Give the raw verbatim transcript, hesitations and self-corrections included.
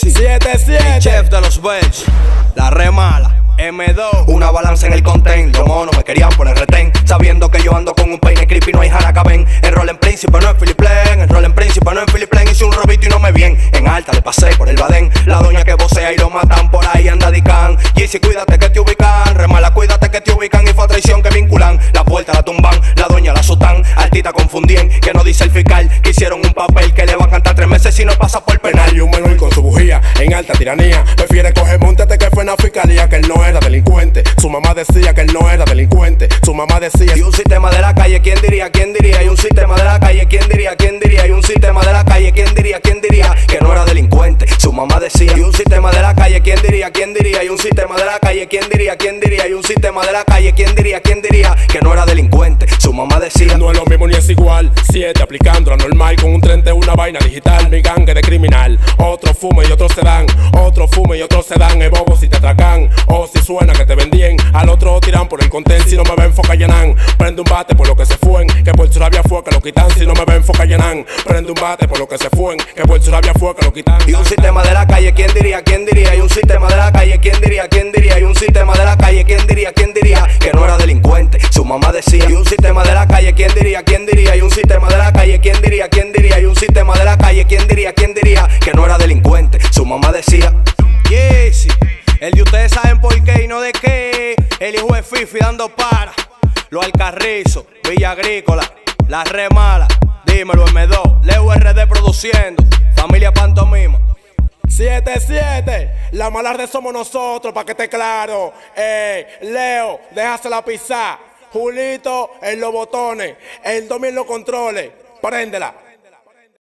Yeezy, siete siete, chef de los Bells, la re mala, eme dos. Una balanza en el content, los monos me querían poner retén, sabiendo que yo ando con un peine creepy, no hay jaracaben. Enrol en príncipe, no es Philip Len, enrol en príncipe, no es Philip Len. Hice un robito y no me bien, en alta le pasé por el badén. La doña que vocea y lo matan, por ahí anda Dican. Yeezy, cuídate que te ubican, remala, cuídate que te ubican. Y fue a traición que vinculan, la puerta la tumban, la doña la azotan. Altita confundían, que no dice el fiscal, que hicieron un papel que le va a cantar tres meses si no pasa por penal. y un menor con su bujía en alta tiranía. Prefiere coger montate que fue en la fiscalía, que él no era delincuente. Su mamá decía que él no era delincuente. Su mamá decía. Y un sistema de la calle, ¿quién diría? ¿Quién diría? Y un sistema de la calle, ¿quién diría? ¿Quién diría? Y un sistema de la calle, ¿quién diría? ¿Quién diría? Que no era delincuente. Su mamá decía. Y un sistema de la calle, ¿quién diría? ¿Quién diría? Y un sistema de la calle, ¿quién diría? ¿Quién diría? Y un sistema de la calle, ¿quién diría? ¿Quién diría? Que no era delincuente. Su mamá decía. No es lo mismo ni es igual. Siete aplicando la normal con un treinta, una vaina digital. Mi gangue de criminal. Otro fume y otros se dan. Otro fume y otros se dan. Es bobo si te atracan. O si suena que te vendían. Al otro tiran por el content. Si no me ven, foca llenan. Prende un bate por lo que se fuen. Que por su rabia fue que lo quitan. Si no me ven, foca llenan. Prende un bate por lo que se fuen. Que por su rabia fue que lo quitan. Y un sistema de la calle, ¿quién diría? ¿Quién diría? Y un sistema de la calle, ¿quién diría? ¿Quién diría? Y un sistema de la calle, ¿quién diría? ¿Quién diría? Que no era delincuente. Su mamá decía. Y un sistema de la calle, ¿quién diría? ¿Quién diría? Y un sistema de la calle, ¿quién diría? ¿Quién diría? Y un sistema de la calle, ¿quién diría? ¿Quién diría? Que no era delincuente. Su mamá decía. Yeezy, el de ustedes saben por qué y no de qué. El hijo de Fifi dando para. Los Alcarrizos, Villa Agrícola, la re mala. Dímelo eme dos, Leo erre de produciendo. Familia Pantomima. siete siete, la malarde somos nosotros, pa' que esté claro. Ey, Leo, déjasela pisar. Julito en los botones, el domi en los controles. Préndela.